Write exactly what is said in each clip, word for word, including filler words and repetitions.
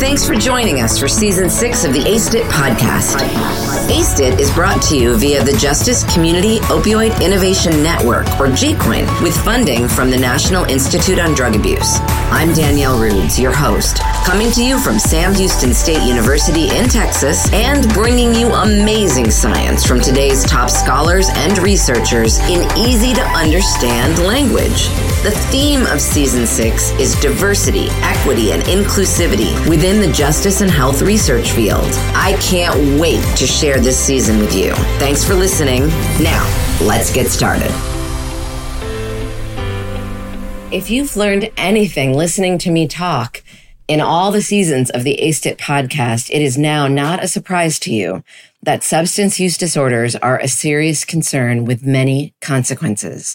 Thanks for joining us for Season six of the A S T I T podcast. A S T I T is brought to you via the Justice Community Opioid Innovation Network, or J COIN, with funding from the National Institute on Drug Abuse. I'm Danielle Rudes, your host, coming to you from Sam Houston State University in Texas and bringing you amazing science from today's top scholars and researchers in easy-to-understand language. The theme of Season six is diversity, equity, and inclusivity within the justice and health research field. I can't wait to share this season with you. Thanks for listening. Now, let's get started. If you've learned anything listening to me talk in all the seasons of the A S T I T podcast, it is now not a surprise to you that substance use disorders are a serious concern with many consequences.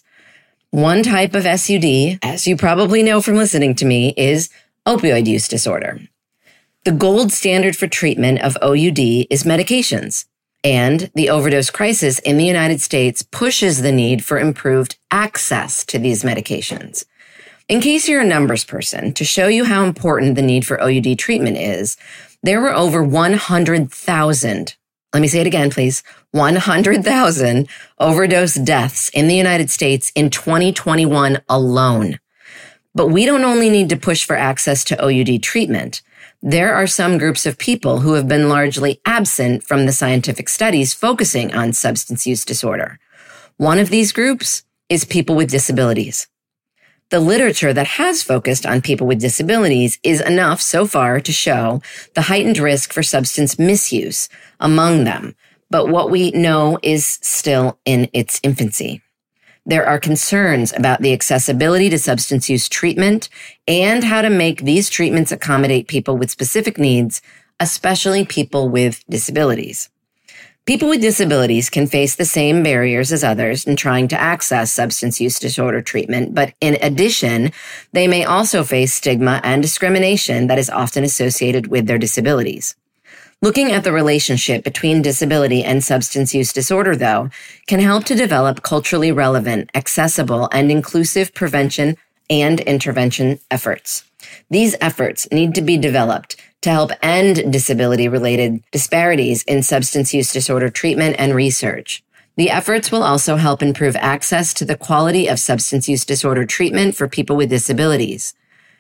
One type of S U D, as you probably know from listening to me, is opioid use disorder. The gold standard for treatment of O U D is medications, and the overdose crisis in the United States pushes the need for improved access to these medications. In case you're a numbers person, to show you how important the need for O U D treatment is, there were over one hundred thousand, let me say it again, please, one hundred thousand overdose deaths in the United States in twenty twenty-one alone. But we don't only need to push for access to O U D treatment. There are some groups of people who have been largely absent from the scientific studies focusing on substance use disorder. One of these groups is people with disabilities. The literature that has focused on people with disabilities is enough so far to show the heightened risk for substance misuse among them, but what we know is still in its infancy. There are concerns about the accessibility to substance use treatment and how to make these treatments accommodate people with specific needs, especially people with disabilities. People with disabilities can face the same barriers as others in trying to access substance use disorder treatment, but in addition, they may also face stigma and discrimination that is often associated with their disabilities. Looking at the relationship between disability and substance use disorder, though, can help to develop culturally relevant, accessible, and inclusive prevention and intervention efforts. These efforts need to be developed to help end disability-related disparities in substance use disorder treatment and research. The efforts will also help improve access to the quality of substance use disorder treatment for people with disabilities.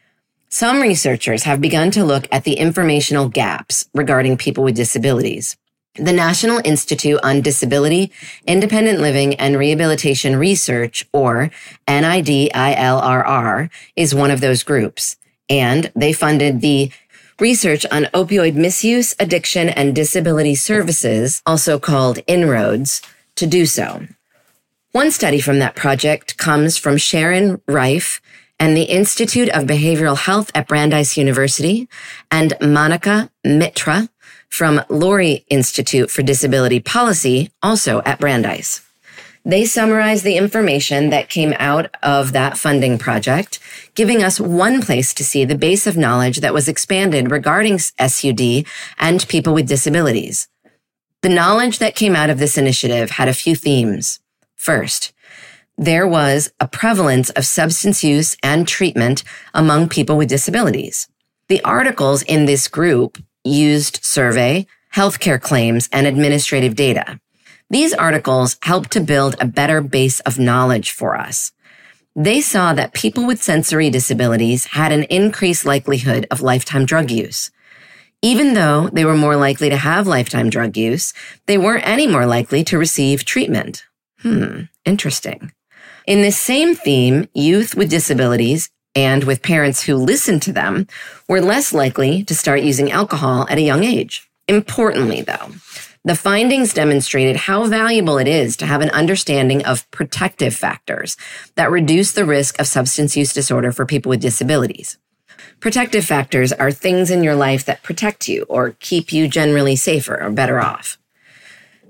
Some researchers have begun to look at the informational gaps regarding people with disabilities. The National Institute on Disability, Independent Living, and Rehabilitation Research, or N I D I L R R, is one of those groups, and they funded the Research on Opioid Misuse, Addiction, and Disability Services, also called INROADS, to do so. One study from that project comes from Sharon Reif and the Institute of Behavioral Health at Brandeis University, and Monica Mitra from Laurie Institute for Disability Policy, also at Brandeis. They summarize the information that came out of that funding project, giving us one place to see the base of knowledge that was expanded regarding S U D and people with disabilities. The knowledge that came out of this initiative had a few themes. First, there was a prevalence of substance use and treatment among people with disabilities. The articles in this group used survey, healthcare claims, and administrative data. These articles helped to build a better base of knowledge for us. They saw that people with sensory disabilities had an increased likelihood of lifetime drug use. Even though they were more likely to have lifetime drug use, they weren't any more likely to receive treatment. Hmm, interesting. In this same theme, youth with disabilities and with parents who listened to them were less likely to start using alcohol at a young age. Importantly, though, the findings demonstrated how valuable it is to have an understanding of protective factors that reduce the risk of substance use disorder for people with disabilities. Protective factors are things in your life that protect you or keep you generally safer or better off.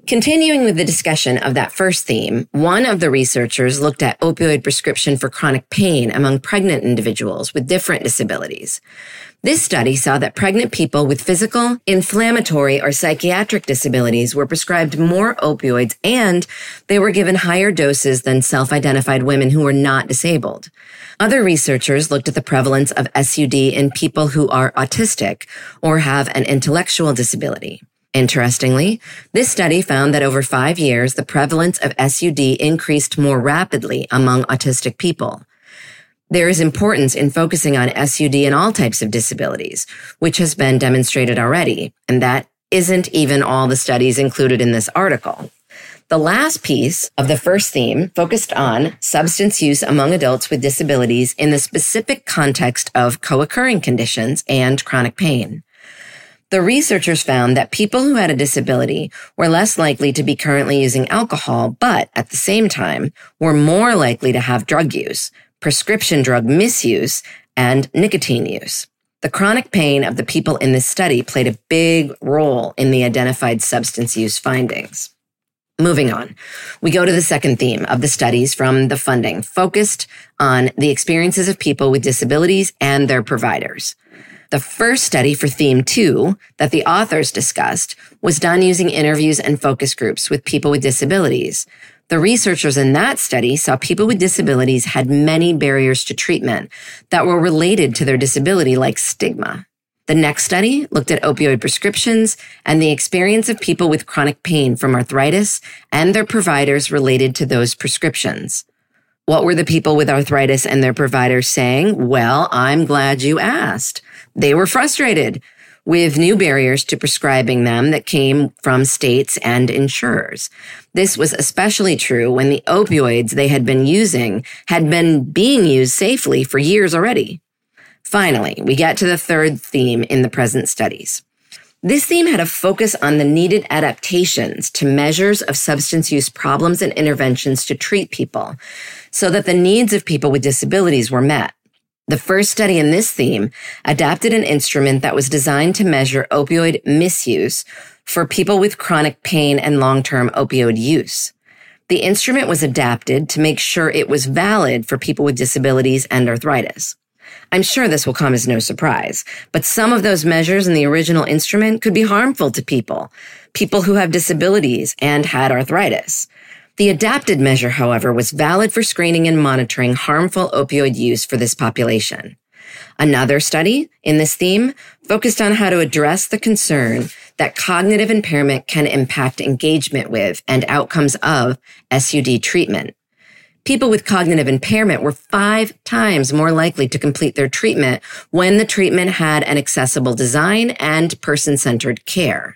Continuing with the discussion of that first theme, one of the researchers looked at opioid prescription for chronic pain among pregnant individuals with different disabilities. This study saw that pregnant people with physical, inflammatory, or psychiatric disabilities were prescribed more opioids and they were given higher doses than self-identified women who were not disabled. Other researchers looked at the prevalence of S U D in people who are autistic or have an intellectual disability. Interestingly, this study found that over five years, the prevalence of S U D increased more rapidly among autistic people. There is importance in focusing on S U D in all types of disabilities, which has been demonstrated already, and that isn't even all the studies included in this article. The last piece of the first theme focused on substance use among adults with disabilities in the specific context of co-occurring conditions and chronic pain. The researchers found that people who had a disability were less likely to be currently using alcohol, but at the same time were more likely to have drug use, prescription drug misuse, and nicotine use. The chronic pain of the people in this study played a big role in the identified substance use findings. Moving on, we go to the second theme of the studies from the funding, focused on the experiences of people with disabilities and their providers. The first study for theme two that the authors discussed was done using interviews and focus groups with people with disabilities. The researchers in that study saw people with disabilities had many barriers to treatment that were related to their disability, like stigma. The next study looked at opioid prescriptions and the experience of people with chronic pain from arthritis and their providers related to those prescriptions. What were the people with arthritis and their providers saying? Well, I'm glad you asked. They were frustrated with new barriers to prescribing them that came from states and insurers. This was especially true when the opioids they had been using had been being used safely for years already. Finally, we get to the third theme in the present studies. This theme had a focus on the needed adaptations to measures of substance use problems and interventions to treat people so that the needs of people with disabilities were met. The first study in this theme adapted an instrument that was designed to measure opioid misuse for people with chronic pain and long-term opioid use. The instrument was adapted to make sure it was valid for people with disabilities and arthritis. I'm sure this will come as no surprise, but some of those measures in the original instrument could be harmful to people, people who have disabilities and had arthritis. The adapted measure, however, was valid for screening and monitoring harmful opioid use for this population. Another study in this theme focused on how to address the concern that cognitive impairment can impact engagement with and outcomes of S U D treatment. People with cognitive impairment were five times more likely to complete their treatment when the treatment had an accessible design and person-centered care.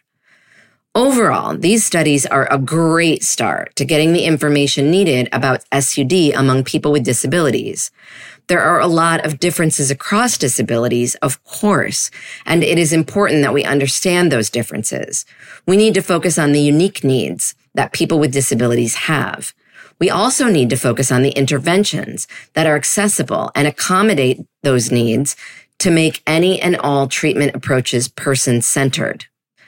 Overall, these studies are a great start to getting the information needed about S U D among people with disabilities. There are a lot of differences across disabilities, of course, and it is important that we understand those differences. We need to focus on the unique needs that people with disabilities have. We also need to focus on the interventions that are accessible and accommodate those needs to make any and all treatment approaches person-centered.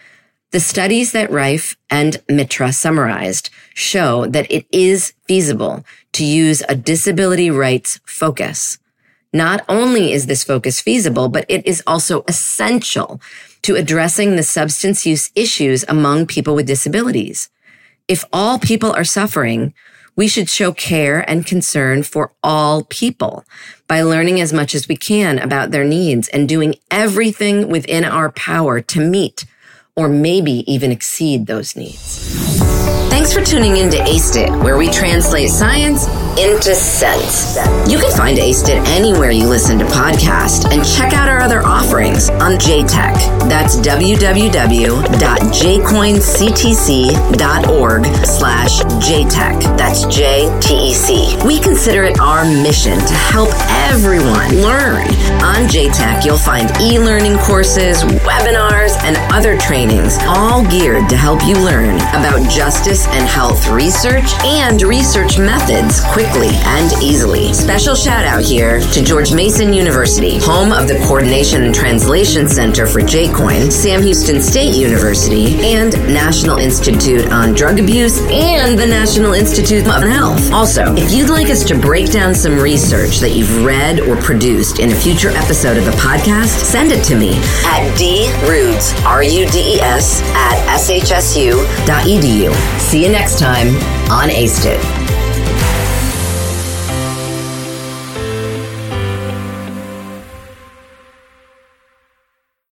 The studies that Rife and Mitra summarized show that it is feasible to use a disability rights focus. Not only is this focus feasible, but it is also essential to addressing the substance use issues among people with disabilities. If all people are suffering, we should show care and concern for all people by learning as much as we can about their needs and doing everything within our power to meet or maybe even exceed those needs. Thanks for tuning in to Aced It, where we translate science into sense. You can find Aced It anywhere you listen to podcasts and check out our other offerings on J TEC. That's www.jcoinctc.org slash JTEC. That's J T E C. We consider it our mission to help everyone learn. On J TEC, you'll find e-learning courses, webinars, and other trainings, all geared to help you learn about justice and health research and research methods quickly and easily. Special shout out here to George Mason University, home of the Coordination and Translation Center for J-Coin, Sam Houston State University, and National Institute on Drug Abuse, and the National Institute of Health. Also, if you'd like us to break down some research that you've read or produced in a future episode of the podcast, send it to me at drudes, R U D E S, at S H S U dot E D U. See you next time on Aced It.